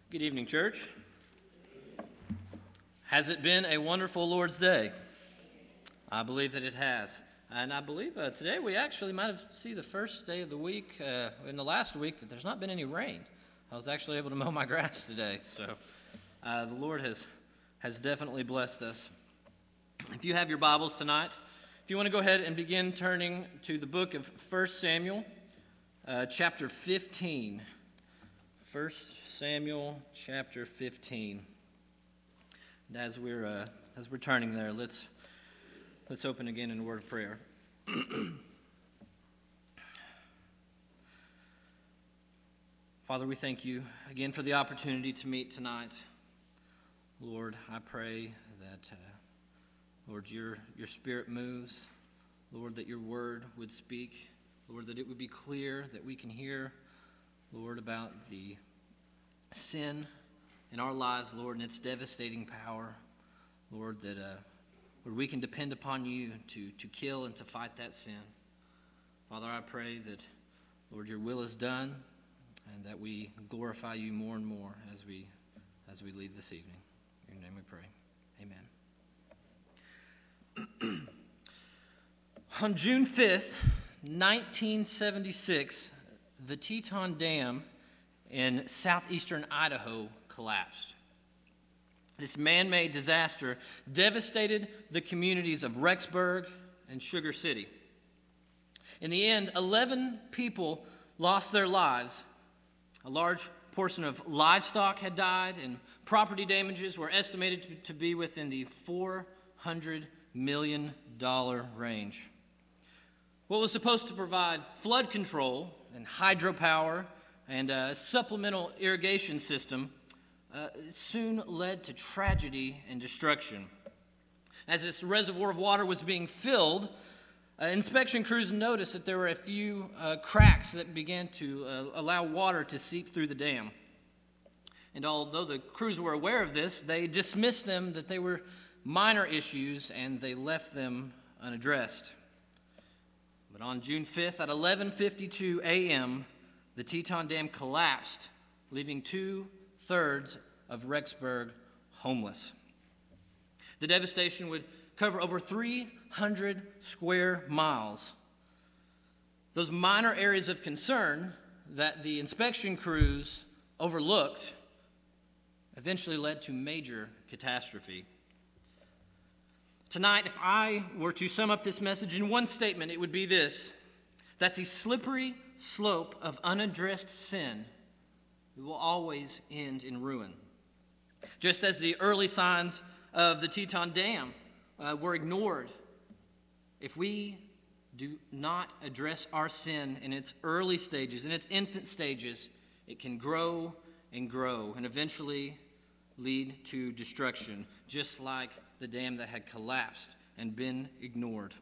Good evening, church. Has it been a wonderful Lord's Day? I believe that it has. And I believe today we actually might have seen the first day of the week, in the last week, that there's not been any rain. I was actually able to mow my grass today. So the Lord has definitely blessed us. If you have your Bibles tonight, if you want to go ahead and begin turning to the book of 1 Samuel, chapter 15. 1 Samuel chapter 15. And as we're turning there, let's open again in a word of prayer. Father, we thank you again for the opportunity to meet tonight. Lord, I pray that Lord, your Spirit moves. Lord, that your word would speak. Lord, that it would be clear, that we can hear, Lord, about the sin in our lives, Lord, and its devastating power. Lord, that Lord, we can depend upon you to kill and to fight that sin. Father, I pray that, Lord, your will is done and that we glorify you more and more as we leave this evening. In your name we pray. Amen. On June 5th, 1976, the Teton Dam in southeastern Idaho collapsed. This man-made disaster devastated the communities of Rexburg and Sugar City. In the end, 11 people lost their lives. A large portion of livestock had died, and property damages were estimated to be within the $400 million range. What was supposed to provide flood control and hydropower and a supplemental irrigation system soon led to tragedy and destruction. As this reservoir of water was being filled, inspection crews noticed that there were a few cracks that began to allow water to seep through the dam. And although the crews were aware of this, they dismissed them that they were minor issues and they left them unaddressed. But on June 5th at 11:52 a.m., the Teton Dam collapsed, leaving 2/3 of Rexburg homeless. The devastation would cover over 300 square miles. Those minor areas of concern that the inspection crews overlooked eventually led to major catastrophe. Tonight, if I were to sum up this message in one statement, it would be this: that the slippery slope of unaddressed sin will always end in ruin. Just as the early signs of the Teton Dam were ignored, if we do not address our sin in its early stages, in its infant stages, it can grow and grow and eventually lead to destruction, just like the dam that had collapsed and been ignored.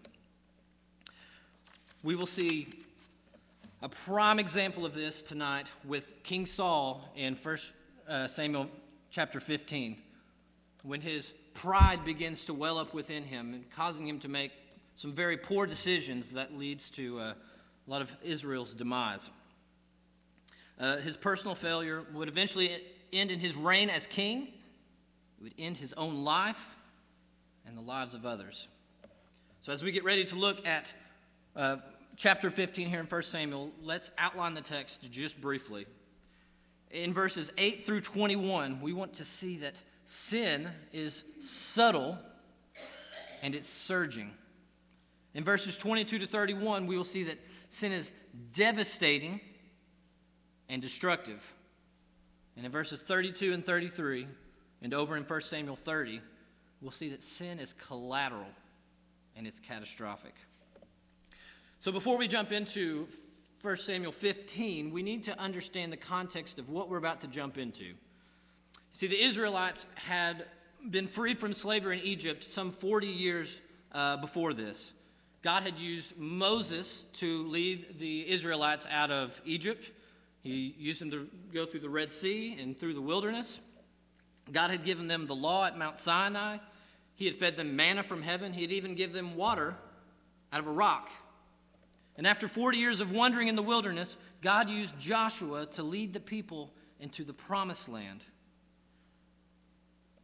We will see a prime example of this tonight with King Saul in 1 Samuel chapter 15, when his pride begins to well up within him and causing him to make some very poor decisions that leads to a lot of Israel's demise. His personal failure would eventually end in his reign as king. It would end his own life and the lives of others. So as we get ready to look at chapter 15 here in 1 Samuel, let's outline the text just briefly. In verses 8 through 21, we want to see that sin is subtle and it's surging. In verses 22 to 31, we will see that sin is devastating and destructive. And in verses 32 and 33, and over in 1 Samuel 30, we'll see that sin is collateral and it's catastrophic. So before we jump into 1 Samuel 15, we need to understand the context of what we're about to jump into. See, the Israelites had been freed from slavery in Egypt some 40 years before this. God had used Moses to lead the Israelites out of Egypt. He used them to go through the Red Sea and through the wilderness. God had given them the law at Mount Sinai. He had fed them manna from heaven. He had even given them water out of a rock. And after 40 years of wandering in the wilderness, God used Joshua to lead the people into the promised land,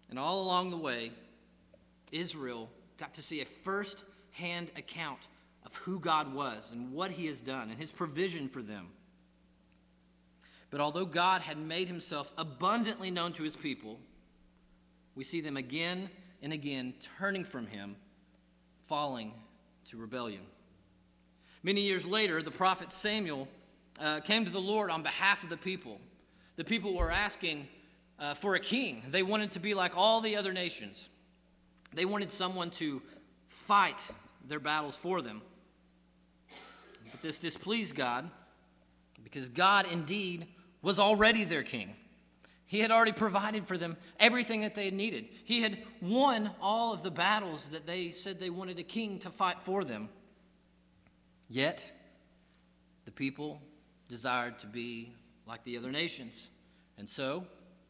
And all along the way, Israel got to see a first-hand account of who God was and what he has done and his provision for them. But although God had made himself abundantly known to his people, we see them again and again turning from him, falling to rebellion. Many years later, the prophet Samuel came to the Lord on behalf of the people. The people were asking for a king. They wanted to be like all the other nations. They wanted someone to fight their battles for them. But this displeased God, because God indeed was already their king. He had already provided for them everything that they had needed. He had won all of the battles that they said they wanted a king to fight for them. Yet, the people desired to be like the other nations. And so,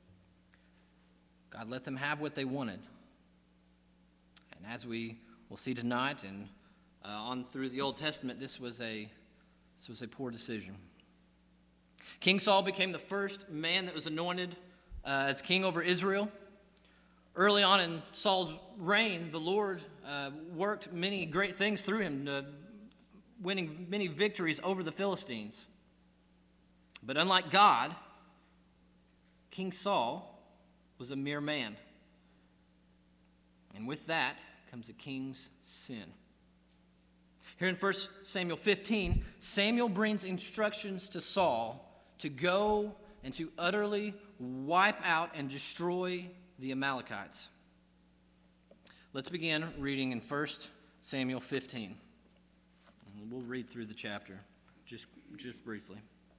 God let them have what they wanted. And as we will see tonight and on through the Old Testament, this was a poor decision. King Saul became the first man that was anointed as king over Israel. Early on in Saul's reign, the Lord worked many great things through him, winning many victories over the Philistines. But unlike God, King Saul was a mere man. And with that comes a king's sin. Here in 1 Samuel 15, Samuel brings instructions to Saul to go and to utterly wipe out and destroy the Amalekites. Let's begin reading in 1 Samuel 15. We'll read through the chapter just briefly.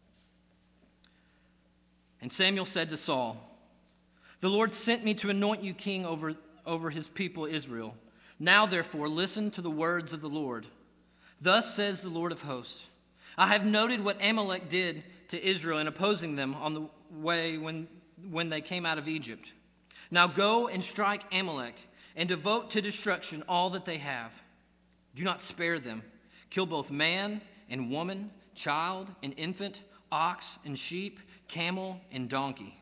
And Samuel said to Saul, "The Lord sent me to anoint you king over his people Israel. Now, therefore, listen to the words of the Lord. Thus says the Lord of hosts, I have noted what Amalek did to Israel in opposing them on the way when they came out of Egypt. Now go and strike Amalek and devote to destruction all that they have. Do not spare them. Kill both man and woman, child and infant, ox and sheep, camel and donkey."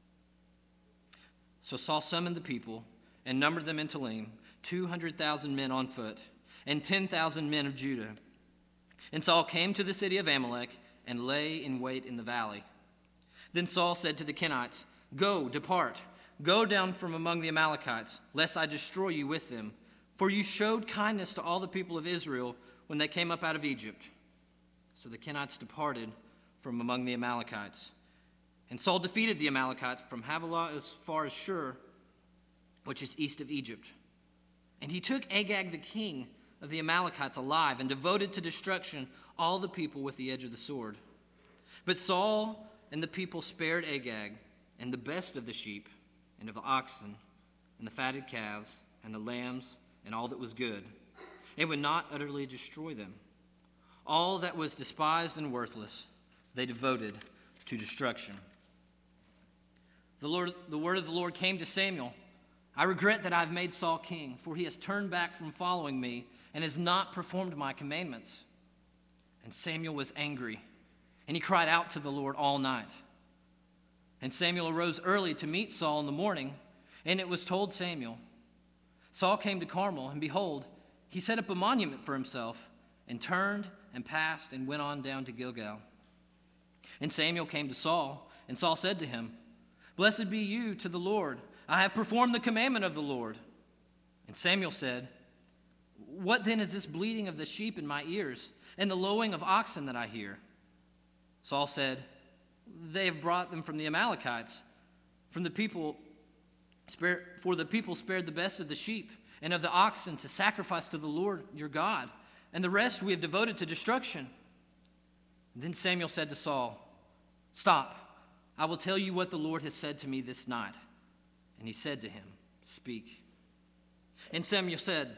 So Saul summoned the people and numbered them in Telaim, 200,000 men on foot, and 10,000 men of Judah. And Saul came to the city of Amalek and lay in wait in the valley. Then Saul said to the Kenites, "Go, depart, go down from among the Amalekites, lest I destroy you with them. For you showed kindness to all the people of Israel when they came up out of Egypt." So the Kenites departed from among the Amalekites. And Saul defeated the Amalekites from Havilah as far as Shur, which is east of Egypt. And he took Agag the king of the Amalekites alive and devoted to destruction all the people with the edge of the sword. But Saul and the people spared Agag and the best of the sheep and of the oxen and the fatted calves and the lambs and all that was good, and would not utterly destroy them. All that was despised and worthless they devoted to destruction. The word of the Lord came to Samuel. "I regret that I have made Saul king, for he has turned back from following me and has not performed my commandments." And Samuel was angry, and he cried out to the Lord all night. And Samuel arose early to meet Saul in the morning, and it was told Samuel. Saul came to Carmel, and behold, he set up a monument for himself, and turned and passed and went on down to Gilgal. And Samuel came to Saul, and Saul said to him, "Blessed be you to the Lord. I have performed the commandment of the Lord." And Samuel said, "What then is this bleating of the sheep in my ears, and the lowing of oxen that I hear?" Saul said, "They have brought them from the Amalekites, for the people spared the best of the sheep and of the oxen to sacrifice to the Lord your God, and the rest we have devoted to destruction." Then Samuel said to Saul, "Stop, I will tell you what the Lord has said to me this night." And he said to him, "Speak." And Samuel said,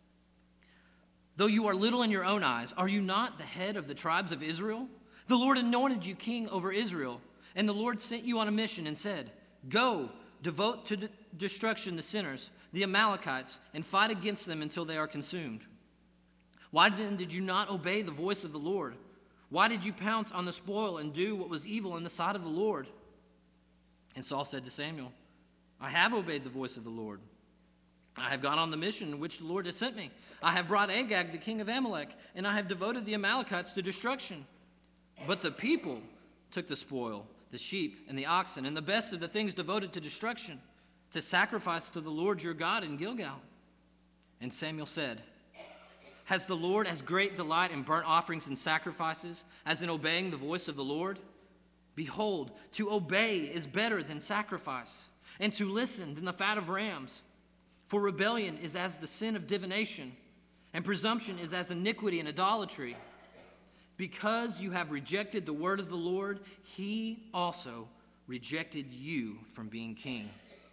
"Though you are little in your own eyes, are you not the head of the tribes of Israel? The Lord anointed you king over Israel, and the Lord sent you on a mission and said, 'Go, devote to destruction the sinners, the Amalekites, and fight against them until they are consumed.' Why then did you not obey the voice of the Lord? Why did you pounce on the spoil and do what was evil in the sight of the Lord?" And Saul said to Samuel, I have obeyed the voice of the Lord. I have gone on the mission in which the Lord has sent me. I have brought Agag, the king of Amalek, and I have devoted the Amalekites to destruction. But the people took the spoil, the sheep and the oxen, and the best of the things devoted to destruction, to sacrifice to the Lord your God in Gilgal. And Samuel said, has the Lord as great delight in burnt offerings and sacrifices as in obeying the voice of the Lord? Behold, to obey is better than sacrifice, and to listen than the fat of rams. For rebellion is as the sin of divination, and presumption is as iniquity and idolatry. Because you have rejected the word of the Lord, he also rejected you from being king.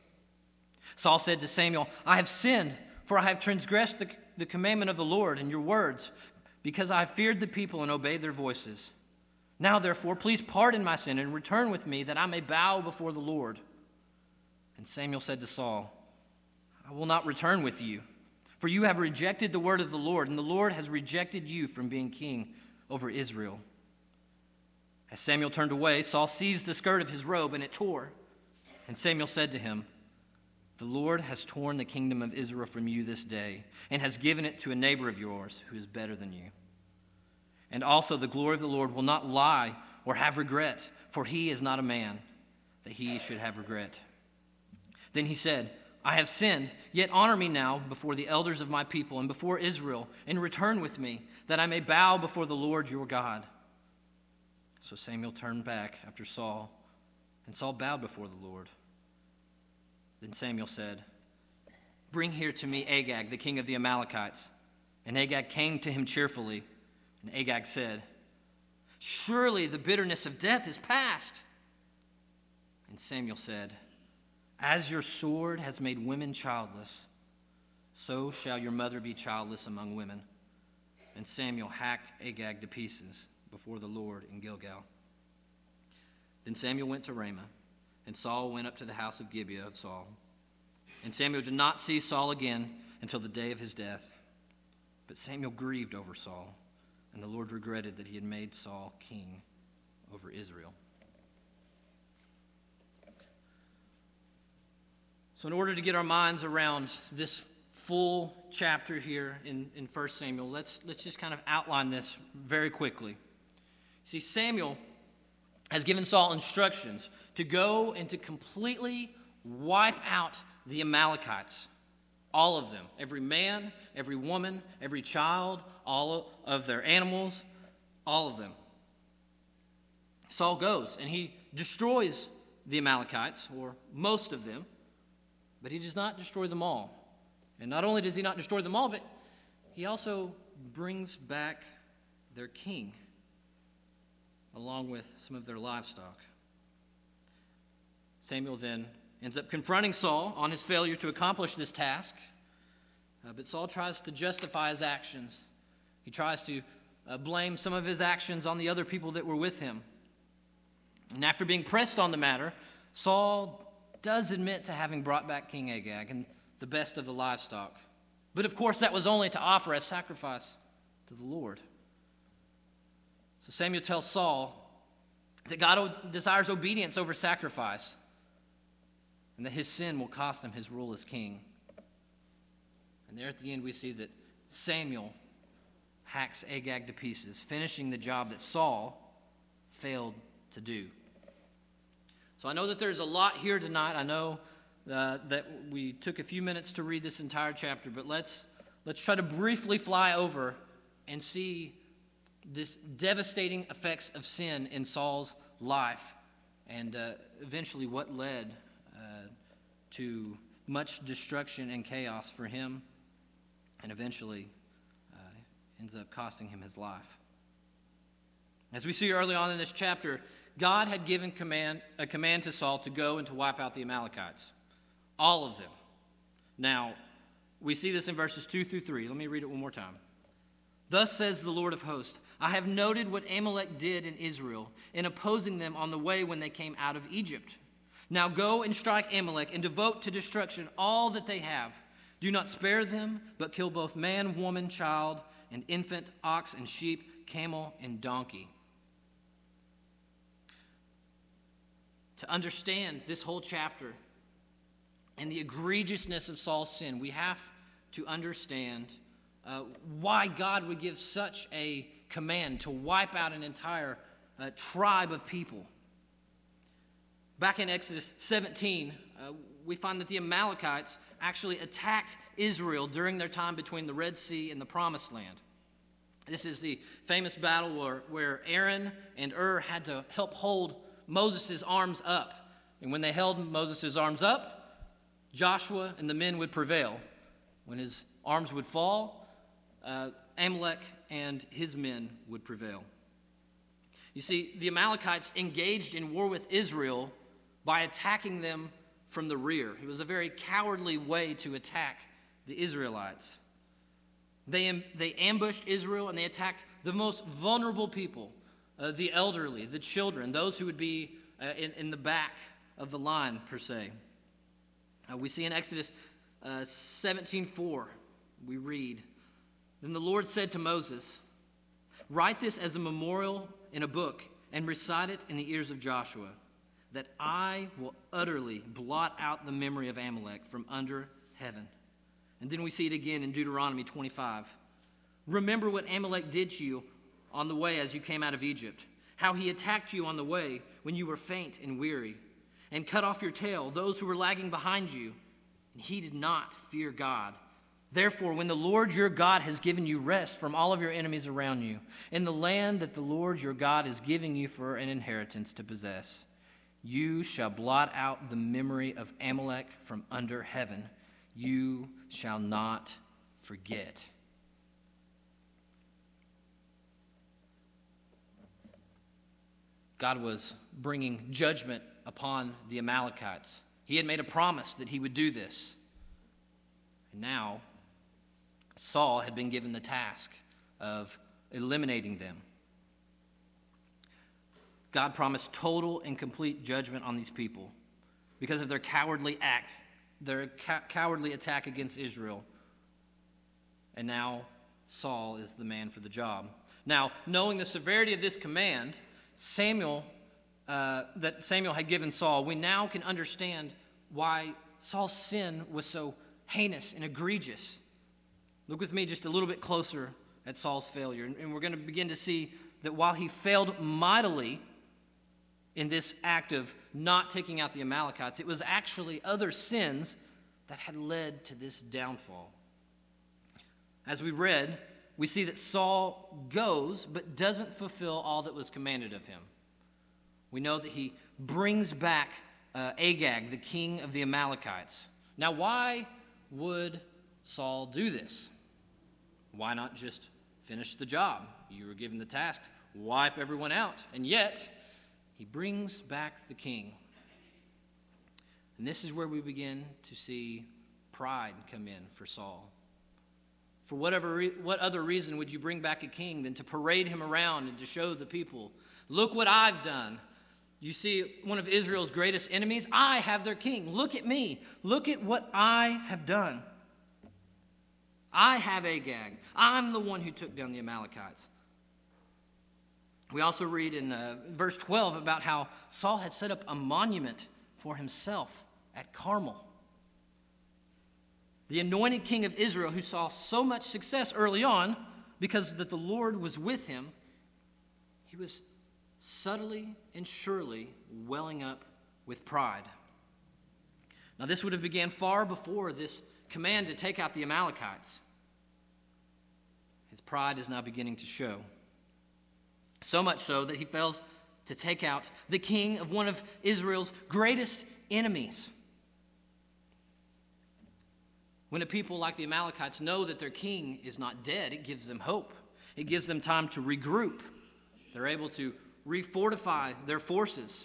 Saul said to Samuel, I have sinned, for I have transgressed the commandment of the Lord and your words, because I have feared the people and obeyed their voices. Now, therefore, please pardon my sin and return with me, that I may bow before the Lord. And Samuel said to Saul, I will not return with you, for you have rejected the word of the Lord, and the Lord has rejected you from being king over Israel. As Samuel turned away, Saul seized the skirt of his robe, and it tore. And Samuel said to him, the Lord has torn the kingdom of Israel from you this day, and has given it to a neighbor of yours who is better than you. And also the glory of the Lord will not lie or have regret, for he is not a man, that he should have regret. Then he said, I have sinned, yet honor me now before the elders of my people and before Israel, and return with me, that I may bow before the Lord your God. So Samuel turned back after Saul, and Saul bowed before the Lord. Then Samuel said, bring here to me Agag, the king of the Amalekites. And Agag came to him cheerfully. And Agag said, surely the bitterness of death is past. And Samuel said, as your sword has made women childless, so shall your mother be childless among women. And Samuel hacked Agag to pieces before the Lord in Gilgal. Then Samuel went to Ramah, and Saul went up to the house of Gibeah of Saul. And Samuel did not see Saul again until the day of his death. But Samuel grieved over Saul, and the Lord regretted that he had made Saul king over Israel. So in order to get our minds around this full chapter here in 1 Samuel, let's just kind of outline this very quickly. See, Samuel has given Saul instructions to go and to completely wipe out the Amalekites. All of them. Every man, every woman, every child, all of their animals, all of them. Saul goes and he destroys the Amalekites, or most of them, but he does not destroy them all. And not only does he not destroy them all, but he also brings back their king, along with some of their livestock. Samuel then ends up confronting Saul on his failure to accomplish this task. But Saul tries to justify his actions. He tries to blame some of his actions on the other people that were with him. And after being pressed on the matter, Saul does admit to having brought back King Agag and the best of the livestock. But of course, that was only to offer as sacrifice to the Lord. So Samuel tells Saul that God desires obedience over sacrifice, and that his sin will cost him his rule as king. And there at the end we see that Samuel hacks Agag to pieces, finishing the job that Saul failed to do. So I know that there's a lot here tonight. I know that we took a few minutes to read this entire chapter, but let's try to briefly fly over and see this devastating effects of sin in Saul's life, and eventually what led to much destruction and chaos for him, and eventually ends up costing him his life. As we see early on in this chapter, God had given a command to Saul to go and to wipe out the Amalekites, all of them. Now, we see this in verses 2 through 3. Let me read it one more time. Thus says the Lord of hosts, I have noted what Amalek did in Israel in opposing them on the way when they came out of Egypt. Now go and strike Amalek and devote to destruction all that they have. Do not spare them, but kill both man, woman, child, and infant, ox and sheep, camel and donkey. To understand this whole chapter, and the egregiousness of Saul's sin, we have to understand why God would give such a command to wipe out an entire tribe of people. Back in Exodus 17, we find that the Amalekites actually attacked Israel during their time between the Red Sea and the Promised Land. This is the famous battle where Aaron and Ur had to help hold Moses' arms up. And when they held Moses' arms up, Joshua and the men would prevail. When his arms would fall, Amalek and his men would prevail. You see, the Amalekites engaged in war with Israel by attacking them from the rear. It was a very cowardly way to attack the Israelites. They ambushed Israel and they attacked the most vulnerable people, the elderly, the children, those who would be in the back of the line, per se. We see in Exodus 17:4, we read, "Then the Lord said to Moses, 'Write this as a memorial in a book and recite it in the ears of Joshua, that I will utterly blot out the memory of Amalek from under heaven.'" And then we see it again in Deuteronomy 25. "Remember what Amalek did to you on the way as you came out of Egypt, how he attacked you on the way when you were faint and weary, and cut off your tail, those who were lagging behind you. And he did not fear God. Therefore, when the Lord your God has given you rest from all of your enemies around you, in the land that the Lord your God is giving you for an inheritance to possess, you shall blot out the memory of Amalek from under heaven. You shall not forget." God was bringing judgment upon the Amalekites. He had made a promise that he would do this. And now, Saul had been given the task of eliminating them. God promised total and complete judgment on these people because of their cowardly act, their cowardly attack against Israel. And now Saul is the man for the job. Now, knowing the severity of this command, that Samuel had given Saul, we now can understand why Saul's sin was so heinous and egregious. Look with me just a little bit closer at Saul's failure, and we're going to begin to see that while he failed mightily in this act of not taking out the Amalekites, it was actually other sins that had led to this downfall. As we read, we see that Saul goes but doesn't fulfill all that was commanded of him. We know that he brings back Agag, the king of the Amalekites. Now, why would Saul do this? Why not just finish the job? You were given the task, wipe everyone out. And yet, he brings back the king. And this is where we begin to see pride come in for Saul. For what other reason would you bring back a king than to parade him around and to show the people, look what I've done. You see one of Israel's greatest enemies? I have their king. Look at me. Look at what I have done. I have Agag. I'm the one who took down the Amalekites. We also read in verse 12 about how Saul had set up a monument for himself at Carmel. The anointed king of Israel, who saw so much success early on because that the Lord was with him, he was subtly and surely welling up with pride. Now, this would have began far before this command to take out the Amalekites. His pride is now beginning to show. So much so that he fails to take out the king of one of Israel's greatest enemies. When a people like the Amalekites know that their king is not dead, it gives them hope. It gives them time to regroup. They're able to refortify their forces.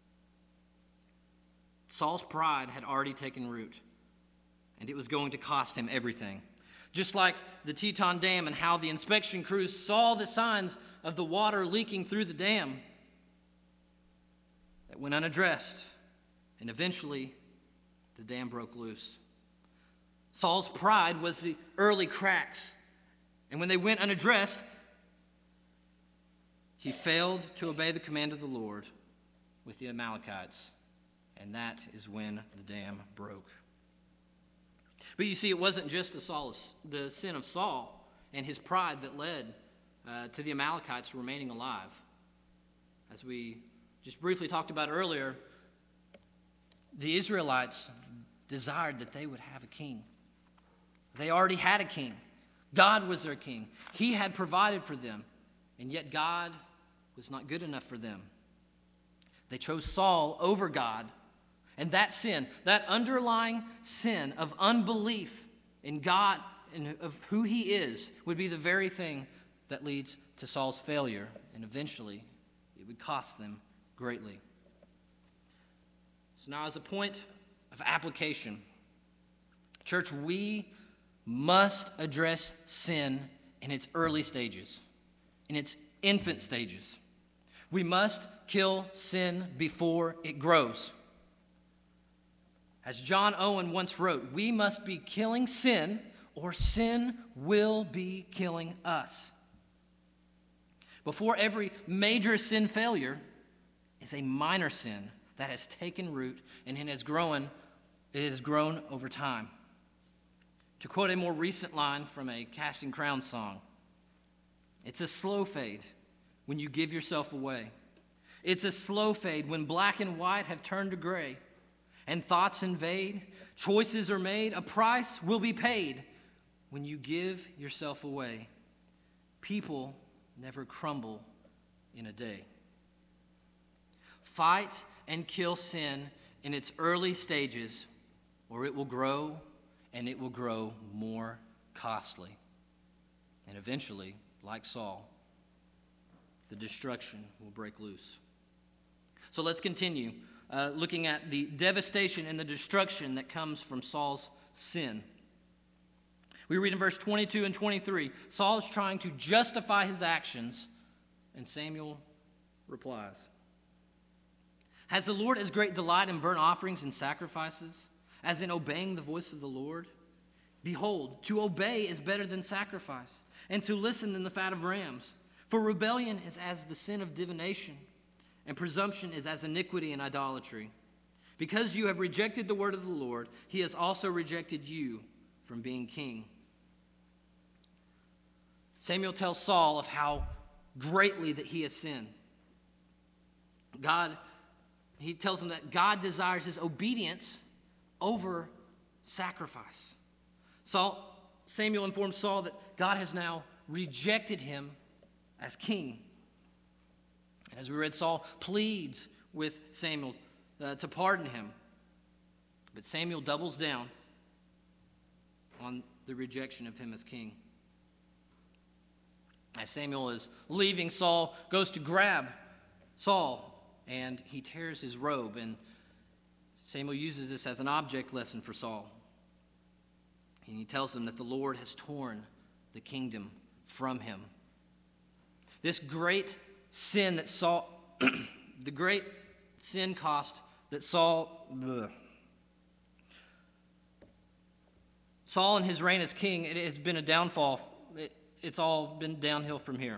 Saul's pride had already taken root, and it was going to cost him everything. Just like the Teton Dam and how the inspection crews saw the signs of the water leaking through the dam that went unaddressed, and eventually the dam broke loose. Saul's pride was the early cracks, and when they went unaddressed, he failed to obey the command of the Lord with the Amalekites, and that is when the dam broke. But you see, it wasn't just the sin of Saul and his pride that led to the Amalekites remaining alive. As we just briefly talked about earlier, the Israelites desired that they would have a king. They already had a king. God was their king. He had provided for them, and yet God was not good enough for them. They chose Saul over God, and that sin, that underlying sin of unbelief in God and of who he is, would be the very thing that leads to Saul's failure, and eventually it would cost them greatly. So now, as a point of application, church, we must address sin in its early stages, in its infant stages. We must kill sin before it grows. As John Owen once wrote, we must be killing sin, or sin will be killing us. Before every major sin failure is a minor sin that has taken root and it has grown over time. To quote a more recent line from a Casting Crowns song, it's a slow fade when you give yourself away. It's a slow fade when black and white have turned to gray, and thoughts invade, choices are made, a price will be paid when you give yourself away. People never crumble in a day. Fight and kill sin in its early stages, or it will grow, and it will grow more costly. And eventually, like Saul, the destruction will break loose. So let's continue looking at the devastation and the destruction that comes from Saul's sin. We read in verse 22 and 23, Saul is trying to justify his actions, and Samuel replies, "Has the Lord as great delight in burnt offerings and sacrifices as in obeying the voice of the Lord? Behold, to obey is better than sacrifice, and to listen than the fat of rams. For rebellion is as the sin of divination, and presumption is as iniquity and idolatry. Because you have rejected the word of the Lord, he has also rejected you from being king." Samuel tells Saul of how greatly that he has sinned. He tells him that God desires his obedience over sacrifice. Samuel informs Saul that God has now rejected him as king. And as we read, Saul pleads with Samuel to pardon him. But Samuel doubles down on the rejection of him as king. As Samuel is leaving, Saul goes to grab Saul, and he tears his robe. And Samuel uses this as an object lesson for Saul. And he tells him that the Lord has torn the kingdom from him. This great sin that Saul, the great sin cost that Saul and his reign as king, it has been a downfall. It's all been downhill from here.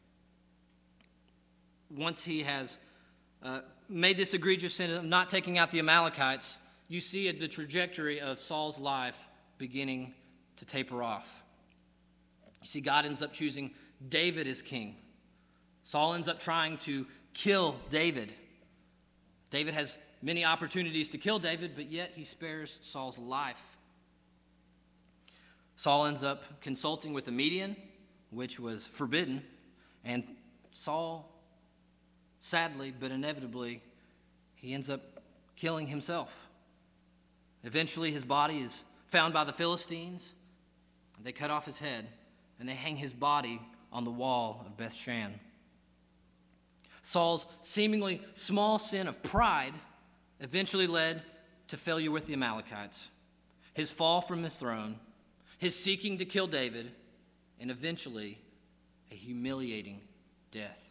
Once he has made this egregious sin of not taking out the Amalekites, you see the trajectory of Saul's life beginning to taper off. You see, God ends up choosing David as king. Saul ends up trying to kill David. David has many opportunities to kill David, but yet he spares Saul's life. Saul ends up consulting with a medium, which was forbidden, and Saul, sadly but inevitably, he ends up killing himself. Eventually, his body is found by the Philistines. They cut off his head, and they hang his body on the wall of Bethshan. Saul's seemingly small sin of pride eventually led to failure with the Amalekites, his fall from his throne, his seeking to kill David, and eventually a humiliating death.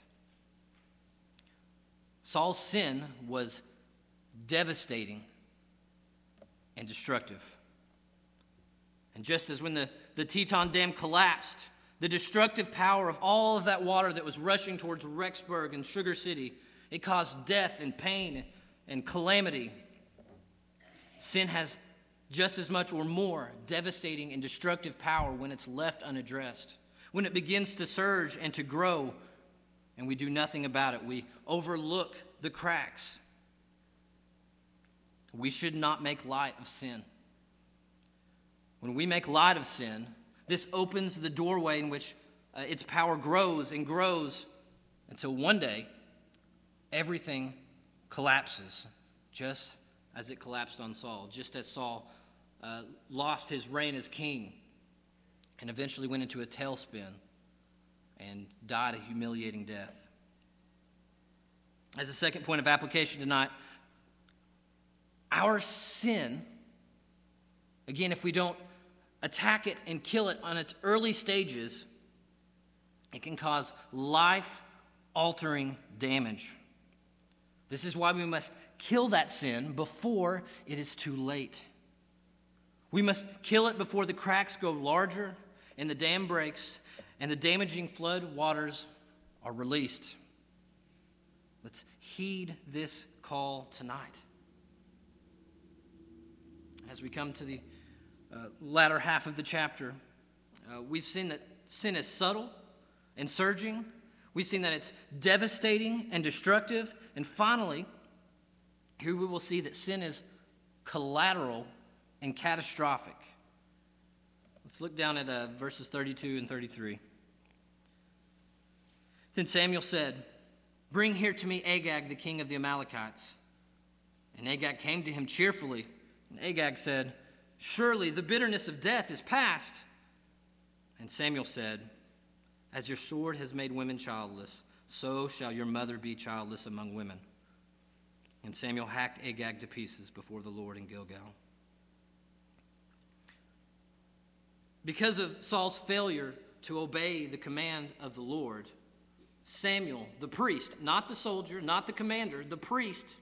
Saul's sin was devastating and destructive. And just as when the Teton Dam collapsed, the destructive power of all of that water that was rushing towards Rexburg and Sugar City, it caused death and pain and calamity. Sin has just as much or more devastating and destructive power when it's left unaddressed, when it begins to surge and to grow, and we do nothing about it. We overlook the cracks. We should not make light of sin. When we make light of sin, this opens the doorway in which its power grows and grows until one day everything collapses, just as it collapsed on Saul, just as Saul lost his reign as king and eventually went into a tailspin and died a humiliating death. As a second point of application tonight, our sin, again, if we don't attack it and kill it on its early stages, it can cause life-altering damage. This is why we must kill that sin before it is too late. We must kill it before the cracks go larger and the dam breaks and the damaging flood waters are released. Let's heed this call tonight. As we come to the latter half of the chapter, we've seen that sin is subtle and surging. We've seen that it's devastating and destructive. And finally, here we will see that sin is collateral and catastrophic. Let's look down at verses 32 and 33. Then Samuel said, "Bring here to me Agag, the king of the Amalekites." And Agag came to him cheerfully. And Agag said, "Surely the bitterness of death is past." And Samuel said, "As your sword has made women childless, so shall your mother be childless among women." And Samuel hacked Agag to pieces before the Lord in Gilgal. Because of Saul's failure to obey the command of the Lord, Samuel, the priest, not the soldier, not the commander, the priest,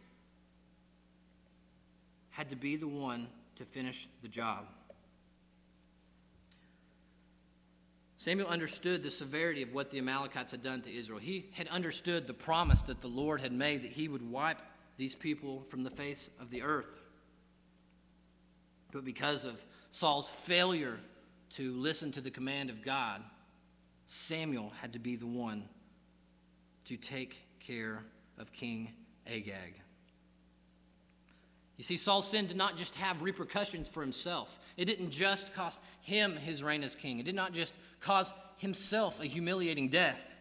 had to be the one to finish the job. Samuel understood the severity of what the Amalekites had done to Israel. He had understood the promise that the Lord had made that he would wipe these people from the face of the earth. But because of Saul's failure to listen to the command of God, Samuel had to be the one to take care of King Agag. You see, Saul's sin did not just have repercussions for himself. It didn't just cost him his reign as king. It did not just cause himself a humiliating death.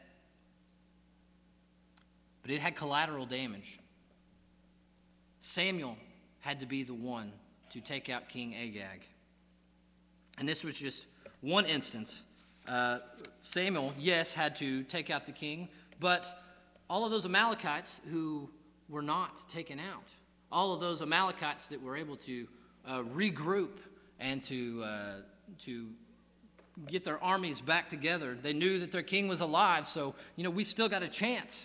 But it had collateral damage. Samuel had to be the one to take out King Agag. And this was just one instance. Samuel, yes, had to take out the king, but all of those Amalekites who were not taken out, all of those Amalekites that were able to regroup and to get their armies back together, they knew that their king was alive, so, we still got a chance.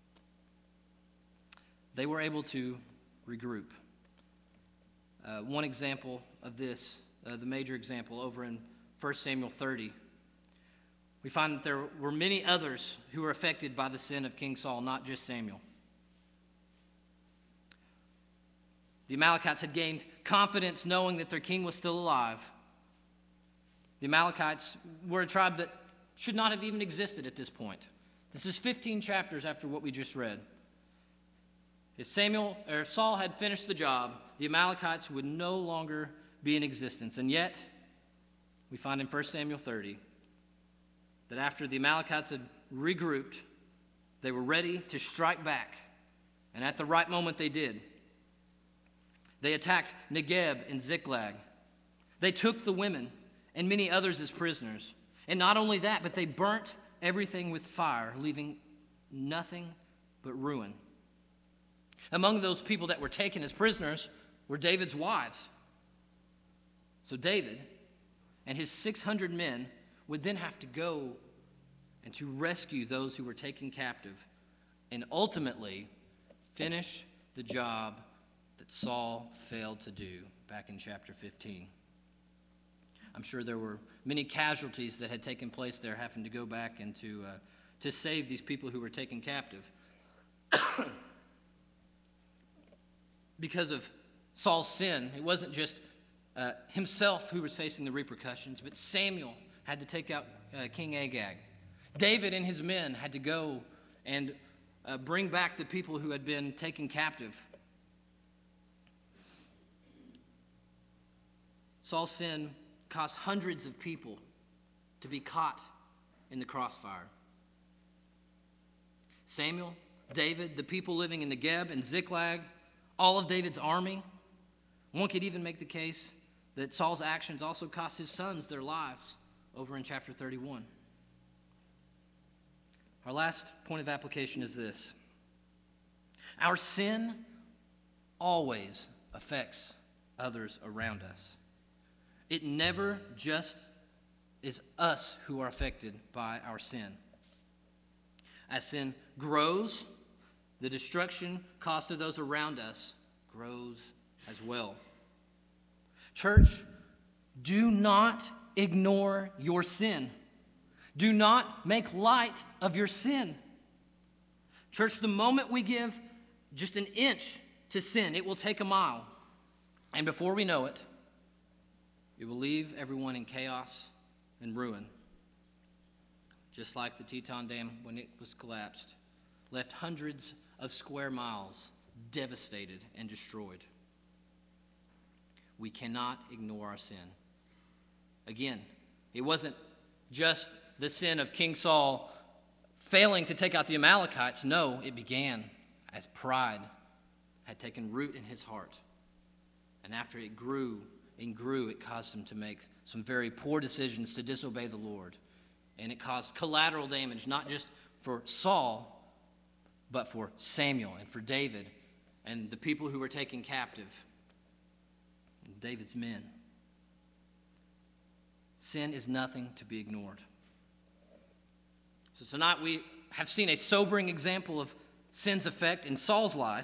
They were able to regroup. One example of this, the major example, over in 1 Samuel 30, we find that there were many others who were affected by the sin of King Saul, not just Samuel. The Amalekites had gained confidence knowing that their king was still alive. The Amalekites were a tribe that should not have even existed at this point. This is 15 chapters after what we just read. If Saul had finished the job, the Amalekites would no longer be in existence. And yet, we find in 1 Samuel 30 that after the Amalekites had regrouped, they were ready to strike back. And at the right moment, they did. They attacked Negeb and Ziklag. They took the women and many others as prisoners. And not only that, but they burnt everything with fire, leaving nothing but ruin. Among those people that were taken as prisoners were David's wives. So David and his 600 men would then have to go and to rescue those who were taken captive and ultimately finish the job that Saul failed to do back in chapter 15. I'm sure there were many casualties that had taken place there, having to go back and to save these people who were taken captive. Because of Saul's sin, it wasn't just himself who was facing the repercussions, but Samuel had to take out King Agag. David and his men had to go and bring back the people who had been taken captive. Saul's sin caused hundreds of people to be caught in the crossfire. Samuel, David, the people living in Negeb and Ziklag, all of David's army. One could even make the case that Saul's actions also cost his sons their lives over in chapter 31. Our last point of application is this. Our sin always affects others around us. It never just is us who are affected by our sin. As sin grows, the destruction caused to those around us grows as well. Church, do not ignore your sin. Do not make light of your sin. Church, the moment we give just an inch to sin, it will take a mile. And before we know it, it will leave everyone in chaos and ruin. Just like the Teton Dam when it was collapsed, left hundreds of square miles devastated and destroyed. We cannot ignore our sin. Again, it wasn't just the sin of King Saul failing to take out the Amalekites. No, it began as pride had taken root in his heart. And after it grew and grew, it caused him to make some very poor decisions to disobey the Lord. And it caused collateral damage, not just for Saul, but for Samuel and for David and the people who were taken captive, David's men. Sin is nothing to be ignored. So tonight we have seen a sobering example of sin's effect in Saul's life.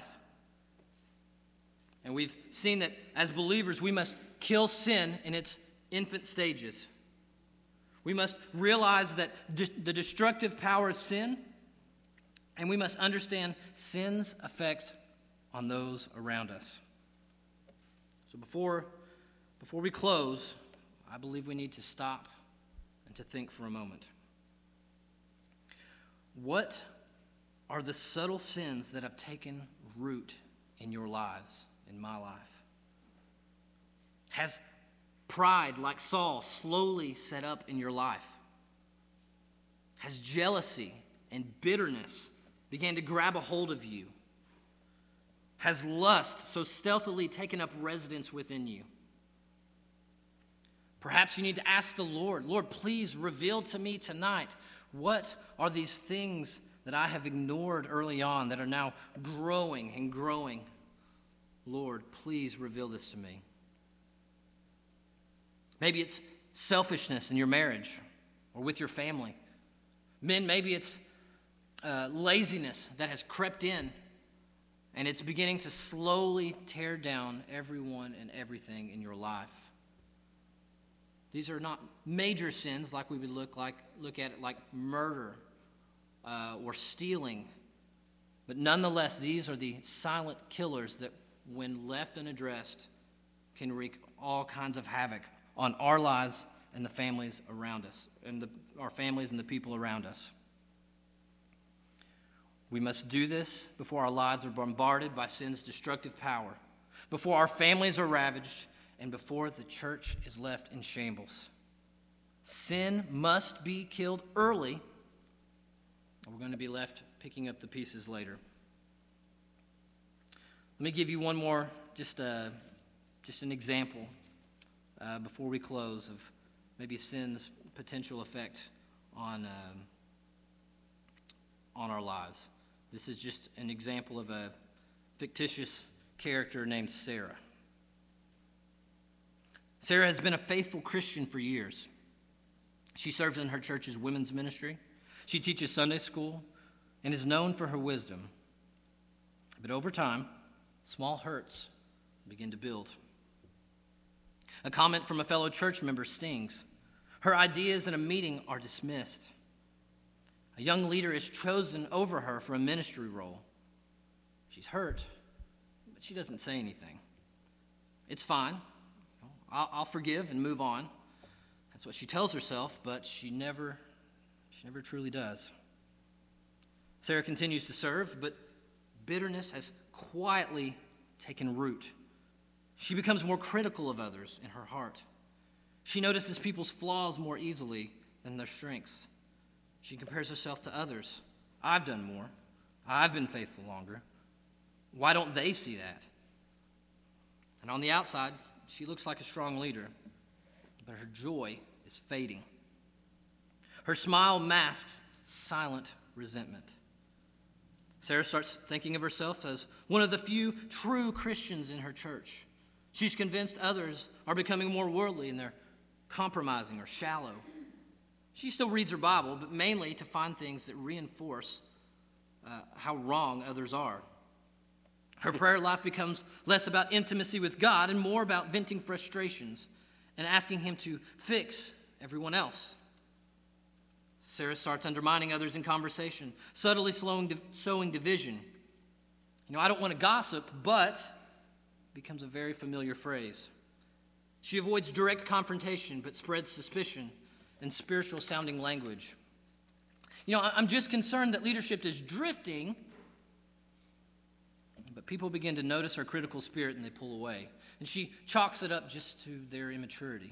And we've seen that as believers we must kill sin in its infant stages. We must realize that the destructive power of sin, and we must understand sin's effect on those around us. So before we close, I believe we need to stop and to think for a moment. What are the subtle sins that have taken root in your lives, in my life? Has pride, like Saul, slowly set up in your life? Has jealousy and bitterness began to grab a hold of you? Has lust so stealthily taken up residence within you? Perhaps you need to ask the Lord, Lord, please reveal to me tonight, what are these things that I have ignored early on that are now growing and growing? Lord, please reveal this to me. Maybe it's selfishness in your marriage or with your family. Men, maybe it's laziness that has crept in and it's beginning to slowly tear down everyone and everything in your life. These are not major sins like we would look at it like murder or stealing. But nonetheless, these are the silent killers that, when left unaddressed, can wreak all kinds of havoc on our lives and the families around us, and our families and the people around us. We must do this before our lives are bombarded by sin's destructive power, before our families are ravaged, and before the church is left in shambles. Sin must be killed early, or we're going to be left picking up the pieces later. Let me give you one more, just an example before we close of maybe sin's potential effect on our lives. This is just an example of a fictitious character named Sarah. Sarah has been a faithful Christian for years. She serves in her church's women's ministry. She teaches Sunday school and is known for her wisdom. But over time, small hurts begin to build. A comment from a fellow church member stings. Her ideas in a meeting are dismissed. A young leader is chosen over her for a ministry role. She's hurt, but she doesn't say anything. It's fine. I'll forgive and move on. That's what she tells herself, but she never truly does. Sarah continues to serve, but bitterness has quietly taken root. She becomes more critical of others in her heart. She notices people's flaws more easily than their strengths. She compares herself to others. I've done more. I've been faithful longer. Why don't they see that? And on the outside, she looks like a strong leader, but her joy is fading. Her smile masks silent resentment. Sarah starts thinking of herself as one of the few true Christians in her church. She's convinced others are becoming more worldly and they're compromising or shallow. She still reads her Bible, but mainly to find things that reinforce how wrong others are. Her prayer life becomes less about intimacy with God and more about venting frustrations and asking Him to fix everyone else. Sarah starts undermining others in conversation, subtly sowing division. I don't want to gossip, but becomes a very familiar phrase. She avoids direct confrontation, but spreads suspicion and spiritual-sounding language. I'm just concerned that leadership is drifting, but people begin to notice her critical spirit and they pull away. And she chalks it up just to their immaturity.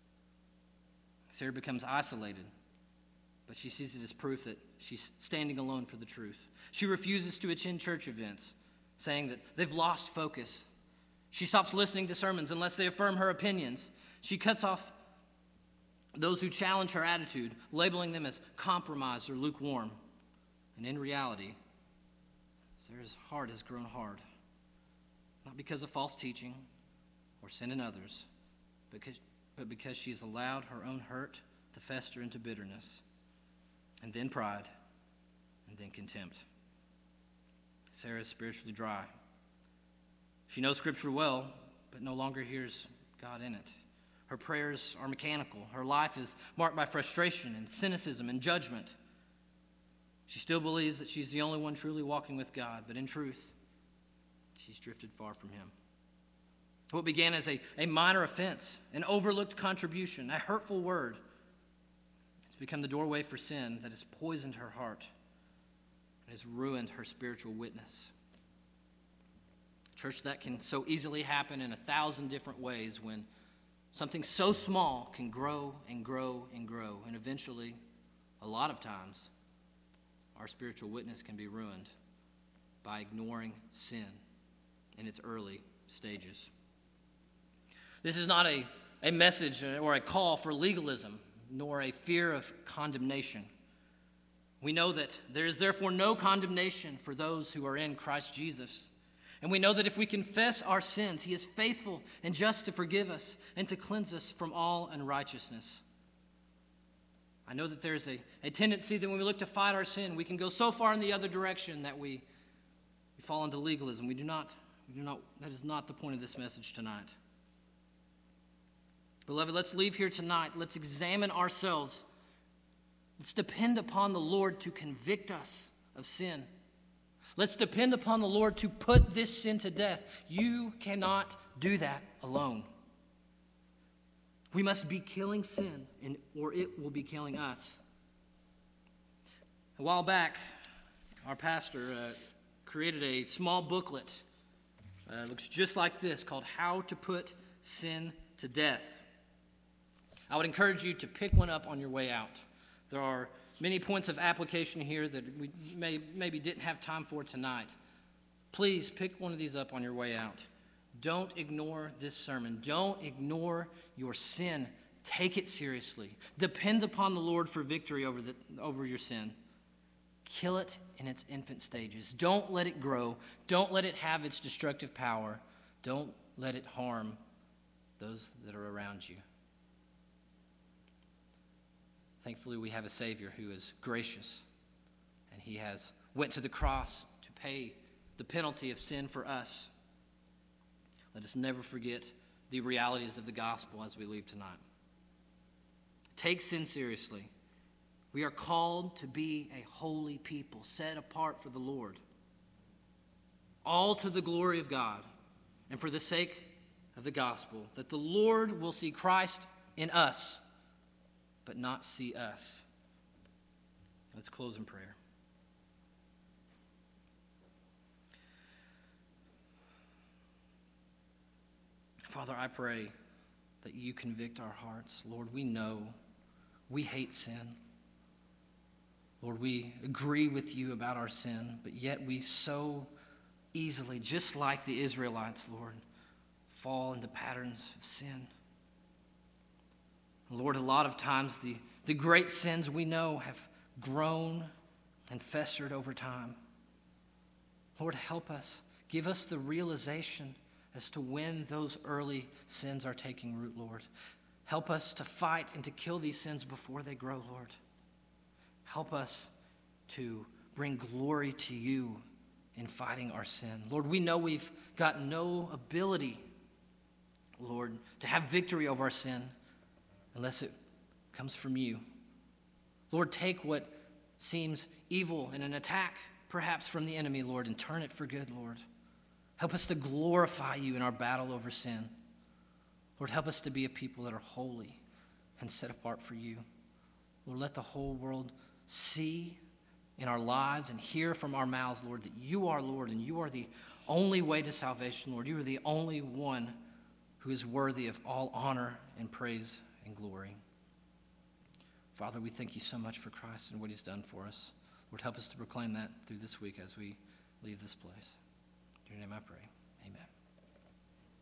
Sarah becomes isolated, but she sees it as proof that she's standing alone for the truth. She refuses to attend church events, saying that they've lost focus. She stops listening to sermons unless they affirm her opinions. She cuts off those who challenge her attitude, labeling them as compromised or lukewarm. And in reality, Sarah's heart has grown hard, not because of false teaching or sin in others, but because she's allowed her own hurt to fester into bitterness, and then pride, and then contempt. Sarah is spiritually dry. She knows Scripture well, but no longer hears God in it. Her prayers are mechanical. Her life is marked by frustration and cynicism and judgment. She still believes that she's the only one truly walking with God, but in truth, she's drifted far from Him. What began as a minor offense, an overlooked contribution, a hurtful word, has become the doorway for sin that has poisoned her heart and has ruined her spiritual witness. Church, that can so easily happen in 1,000 different ways when something so small can grow and grow and grow, and eventually, a lot of times, our spiritual witness can be ruined by ignoring sin in its early stages. This is not a message or a call for legalism, nor a fear of condemnation. We know that there is therefore no condemnation for those who are in Christ Jesus. And we know that if we confess our sins, He is faithful and just to forgive us and to cleanse us from all unrighteousness. I know that there's a tendency that when we look to fight our sin, we can go so far in the other direction that we fall into legalism. That is not the point of this message tonight. Beloved, let's leave here tonight. Let's examine ourselves. Let's depend upon the Lord to convict us of sin. Let's depend upon the Lord to put this sin to death. You cannot do that alone. We must be killing sin, or it will be killing us. A while back, our pastor created a small booklet. It looks just like this, called How to Put Sin to Death. I would encourage you to pick one up on your way out. There are many points of application here that we maybe didn't have time for tonight. Please pick one of these up on your way out. Don't ignore this sermon. Don't ignore your sin. Take it seriously. Depend upon the Lord for victory over your sin. Kill it in its infant stages. Don't let it grow. Don't let it have its destructive power. Don't let it harm those that are around you. Thankfully, we have a Savior who is gracious, and He has went to the cross to pay the penalty of sin for us. Let us never forget the realities of the gospel as we leave tonight. Take sin seriously. We are called to be a holy people, set apart for the Lord, all to the glory of God and for the sake of the gospel, that the Lord will see Christ in us, but not see us. Let's close in prayer. Father, I pray that you convict our hearts. Lord, we know we hate sin. Lord, we agree with you about our sin, but yet we so easily, just like the Israelites, Lord, fall into patterns of sin. Lord, a lot of times the great sins we know have grown and festered over time. Lord, help us. Give us the realization as to when those early sins are taking root, Lord. Help us to fight and to kill these sins before they grow, Lord. Help us to bring glory to you in fighting our sin. Lord, we know we've got no ability, Lord, to have victory over our sin unless it comes from you. Lord, take what seems evil and an attack, perhaps from the enemy, Lord, and turn it for good, Lord. Help us to glorify you in our battle over sin. Lord, help us to be a people that are holy and set apart for you. Lord, let the whole world see in our lives and hear from our mouths, Lord, that you are Lord and you are the only way to salvation, Lord. You are the only one who is worthy of all honor and praise and glory. Father, we thank you so much for Christ and what he's done for us. Lord, help us to proclaim that through this week as we leave this place. In your name I pray.